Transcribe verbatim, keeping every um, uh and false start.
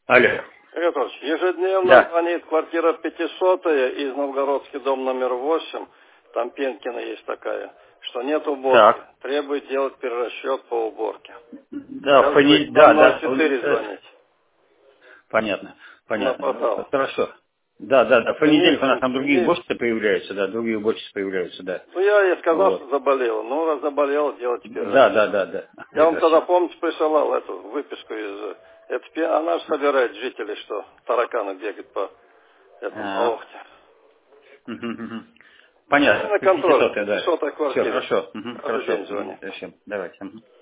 Алло. Петрович, ежедневно Да. звонит квартира пятисотая из Новгородский дом номер восемь, там Пенкина есть такая, что нет уборки. Так. Требует делать перерасчет по уборке. Да, в Сейчас понед... будет на да, да. ноль четыре э, звонить. Понятно, На понятно. портал. Хорошо. Да, да, да. В понедельник у нас Оптимизм, там другие оптимизм. уборщицы появляются, да, другие уборщицы появляются, да. Ну, я ей сказал, что Вот. заболела. Ну, раз заболела, делайте Да, перерасчет. да, да, да. Я вам тогда, Прекрасно. помните, присылал эту выписку из... Это, пе- она же собирает жителей, что тараканы бегают по этому, по А, Охте. мгм, мгм. Возьми Понятно. на контроль. пятисотая, да. пятисотая Все, квартира. хорошо. Мгм, Каждый хорошо. день Мгм, звони. Зачем? Давайте. Мгм.